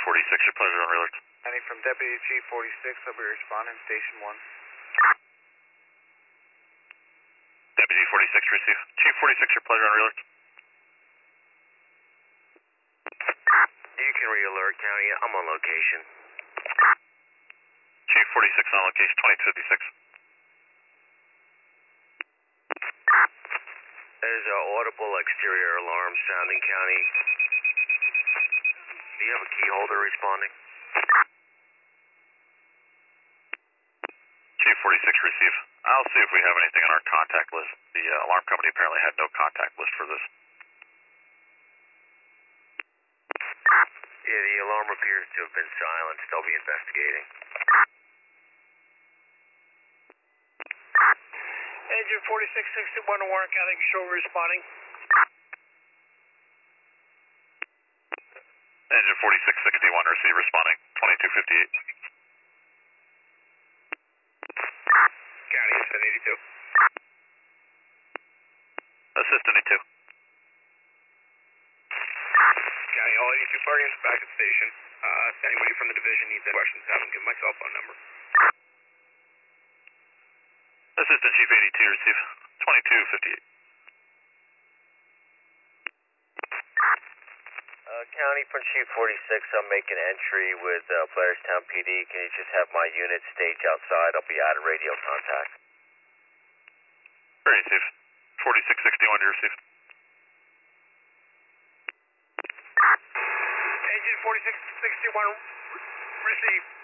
46, your pleasure on relay. Any from Deputy Chief 46, I'll be responding, Station 1. Deputy 46, receive. Chief 46, your pleasure on relay. You can re-alert, County. I'm on location. Chief 46 on location, 2256. There's an audible exterior alarm sounding, County. Do you have a key holder responding? Chief 46, receive. I'll see if we have anything on our contact list. The alarm company apparently had no contact list for this. Yeah, the alarm appears to have been silenced. They'll be investigating. Engine 4661 to Warren County, show responding. Engine 4661, receive, responding, 2258. County, Assistant 82. Assistant 82. County, all 82 parties back at station. If anybody from the division needs any questions, have them give my cell phone number. Assistant Chief 82, receive, 2258. County from Chief 46, I'm making entry with Blairstown PD. Can you just have my unit stage outside? I'll be out of radio contact. Receive. 4661, you receive. Engine 4661, receive.